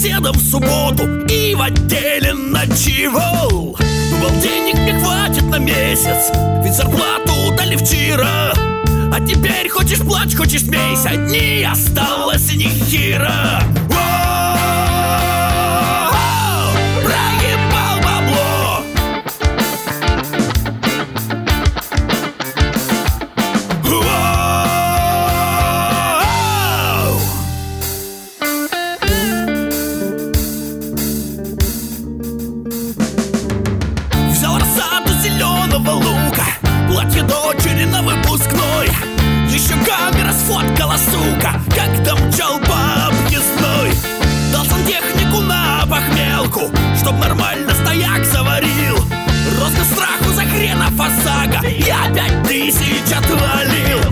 соседом в субботу и в отделе ночевал. Думал, денег не хватит на месяц, ведь зарплату дали вчера. А теперь хочешь плачь, хочешь смейся, не осталось ни хера. Проебал бабло. Взял рассаду зеленого лука, платье дочери на выпускной. Еще камера сфоткала, сука, как домчал по объездной. Дал сантехнику на похмелку, чтоб нормально стояк заварил. Роско страху за хрена фасага, я 5000 отвалил.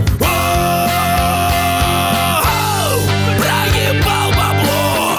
Проебал бабло.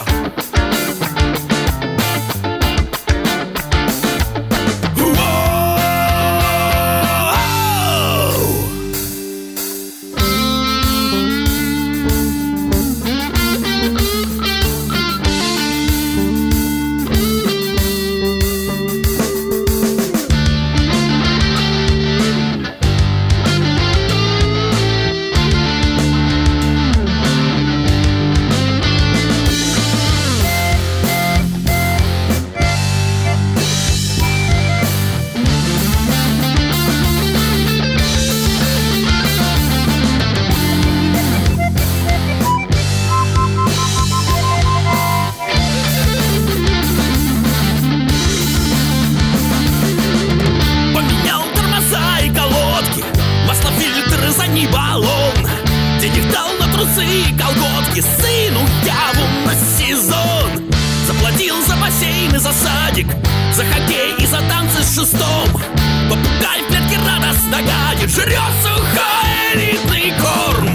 Задний баллон, денег дал на трусы и колготки сыну Яву на сезон. Заплатил за бассейн и за садик, за хоккей и за танцы с шестом. Попугай в клетке радостно гадит, жрет сухой элитный корм.